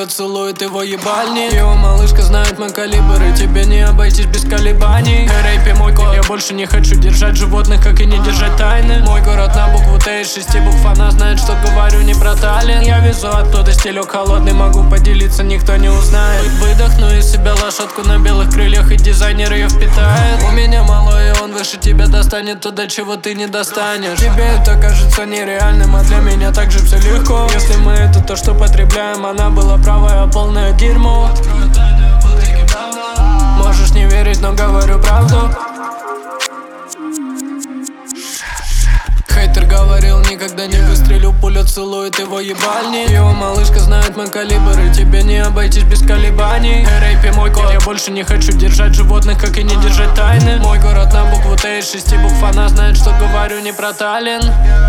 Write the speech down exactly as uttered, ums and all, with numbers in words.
пуля целует его ебальник. Его малышка знает мой калибр, и тебе не обойтись без колебаний. Рэйпи мой код, я больше не хочу держать животных, как и не держать тайны. Мой город на букву Т из шести букв, она знает, что говорю не про талент. Я везу оттуда стилек холодный, могу поделиться, никто не узнает. Выдохну из себя лошадку на белых крыльях, и дизайнер ее впитает. У меня малой, и он выше тебя достанет туда, чего ты не достанешь. Тебе это кажется нереальным, а для меня также все легко. Если мы это то, что потребляем, она была правая, полное дерьмо. Можешь не верить, но говорю правду. Хейтер говорил, никогда не выстрелю, пуля целует его ебальник. Его малышка знает мой калибр, и тебе не обойтись без колебаний. Рэйпи мой код, я больше не хочу держать животных, как и не держать тайны. Мой город на букву Т из шести букв, она знает, что говорю не про талент.